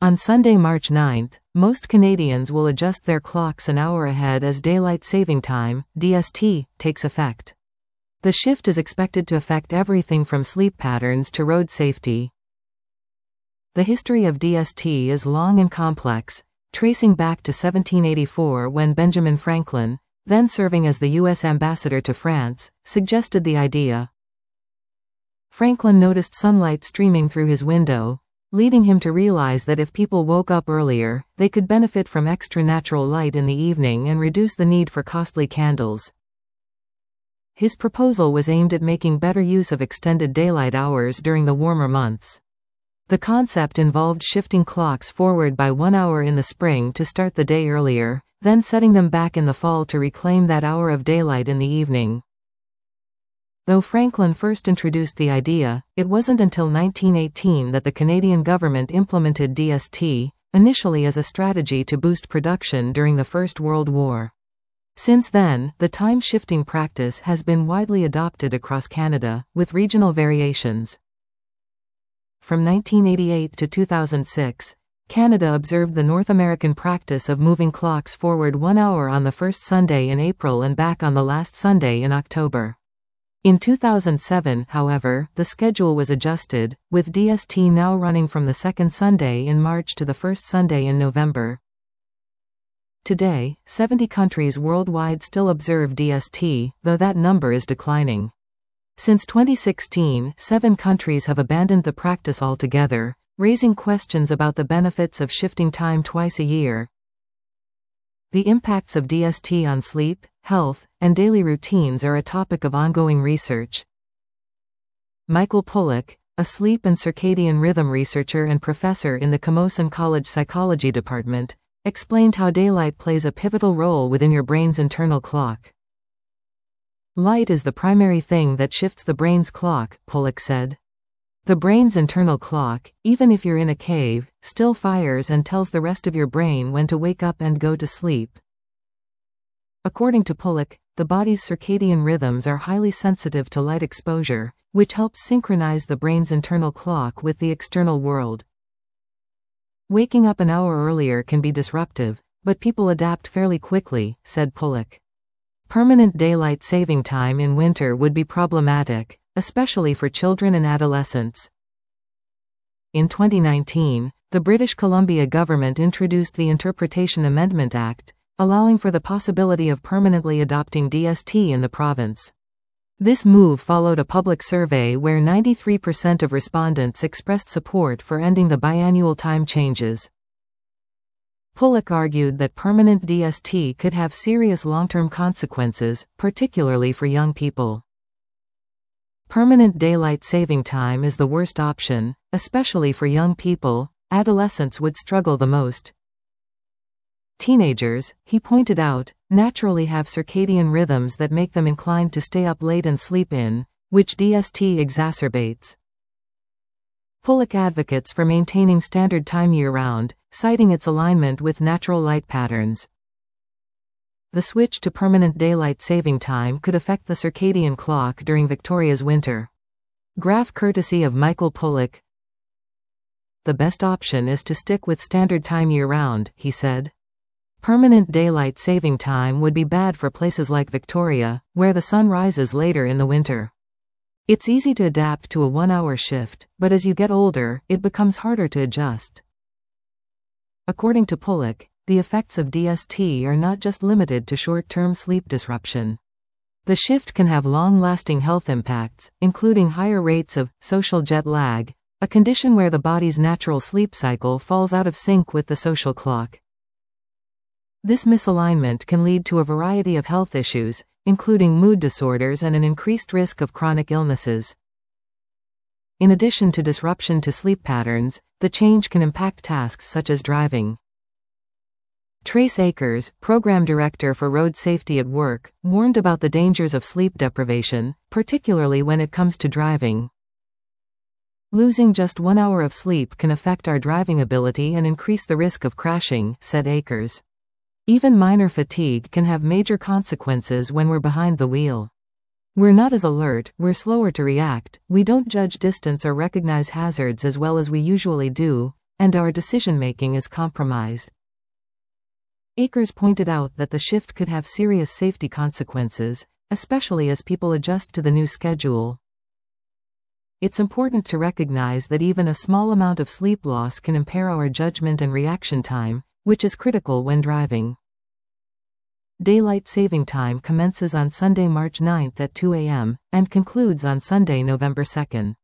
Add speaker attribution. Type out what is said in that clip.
Speaker 1: On Sunday, March 9, most Canadians will adjust their clocks an hour ahead as Daylight Saving Time (DST) takes effect. The shift is expected to affect everything from sleep patterns to road safety. The history of DST is long and complex, tracing back to 1784 when Benjamin Franklin, then serving as the U.S. ambassador to France, suggested the idea. Franklin noticed sunlight streaming through his window, leading him to realize that if people woke up earlier, they could benefit from extra natural light in the evening and reduce the need for costly candles. His proposal was aimed at making better use of extended daylight hours during the warmer months. The concept involved shifting clocks forward by 1 hour in the spring to start the day earlier, then setting them back in the fall to reclaim that hour of daylight in the evening. Though Franklin first introduced the idea, it wasn't until 1918 that the Canadian government implemented DST, initially as a strategy to boost production during the First World War. Since then, the time-shifting practice has been widely adopted across Canada, with regional variations. From 1988 to 2006, Canada observed the North American practice of moving clocks forward 1 hour on the first Sunday in April and back on the last Sunday in October. In 2007, however, the schedule was adjusted, with DST now running from the second Sunday in March to the first Sunday in November. Today, 70 countries worldwide still observe DST, though that number is declining. Since 2016, 7 countries have abandoned the practice altogether, raising questions about the benefits of shifting time twice a year. The impacts of DST on sleep, health, and daily routines are a topic of ongoing research. Michael Pulick, a sleep and circadian rhythm researcher and professor in the Camosun College Psychology Department, explained how daylight plays a pivotal role within your brain's internal clock. Light is the primary thing that shifts the brain's clock, Pulick said. The brain's internal clock, even if you're in a cave, still fires and tells the rest of your brain when to wake up and go to sleep. According to Pulick, the body's circadian rhythms are highly sensitive to light exposure, which helps synchronize the brain's internal clock with the external world. Waking up an hour earlier can be disruptive, but people adapt fairly quickly, said Pulick. Permanent daylight saving time in winter would be problematic, especially for children and adolescents. In 2019, the British Columbia government introduced the Interpretation Amendment Act, allowing for the possibility of permanently adopting DST in the province. This move followed a public survey where 93% of respondents expressed support for ending the biannual time changes. Pulick argued that permanent DST could have serious long-term consequences, particularly for young people. Permanent daylight saving time is the worst option, especially for young people. Adolescents would struggle the most. Teenagers, he pointed out, naturally have circadian rhythms that make them inclined to stay up late and sleep in, which DST exacerbates. Pulick advocates for maintaining standard time year-round, citing its alignment with natural light patterns. The switch to permanent daylight saving time could affect the circadian clock during Victoria's winter. Graph courtesy of Michael Pulick. The best option is to stick with standard time year-round, he said. Permanent daylight saving time would be bad for places like Victoria, where the sun rises later in the winter. It's easy to adapt to a 1-hour shift, but as you get older, it becomes harder to adjust. According to Pulick, the effects of DST are not just limited to short-term sleep disruption. The shift can have long-lasting health impacts, including higher rates of social jet lag, a condition where the body's natural sleep cycle falls out of sync with the social clock. This misalignment can lead to a variety of health issues, including mood disorders and an increased risk of chronic illnesses. In addition to disruption to sleep patterns, the change can impact tasks such as driving. Trace Akers, program director for road safety at work, warned about the dangers of sleep deprivation, particularly when it comes to driving. Losing just 1 hour of sleep can affect our driving ability and increase the risk of crashing, said Akers. Even minor fatigue can have major consequences when we're behind the wheel. We're not as alert, we're slower to react, we don't judge distance or recognize hazards as well as we usually do, and our decision-making is compromised. Akers pointed out that the shift could have serious safety consequences, especially as people adjust to the new schedule. It's important to recognize that even a small amount of sleep loss can impair our judgment and reaction time, which is critical when driving. Daylight saving time commences on Sunday, March 9 at 2 a.m., and concludes on Sunday, November 2.